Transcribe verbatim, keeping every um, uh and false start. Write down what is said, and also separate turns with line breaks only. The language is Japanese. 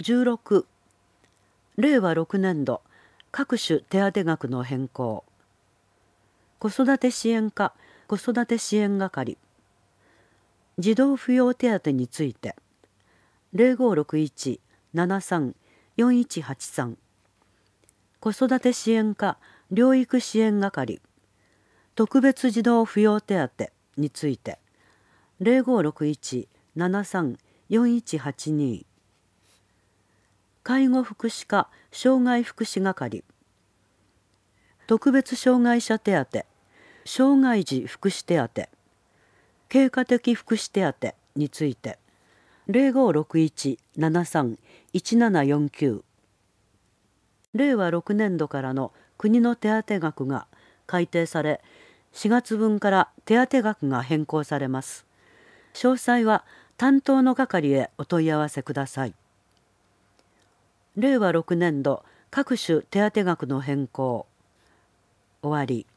じゅうろく、れいわろくねんど各種手当額の変更。子育て支援課子育て支援係、児童扶養手当についてゼロごろくいち ななさん よんいちはちさん、子育て支援課療育支援係特別児童扶養手当についてゼロごろくいち ななさん よんいちはちに、介護福祉課障害福祉係特別障害者手当障害児福祉手当経過的福祉手当についてゼロごろくいち ななさん いちななよんきゅう、れいわろくねんどからの国の手当額が改定され、しがつぶんから手当額が変更されます。詳細は担当の係へお問い合わせください。れいわろくねんど各種手当額の変更。終わり。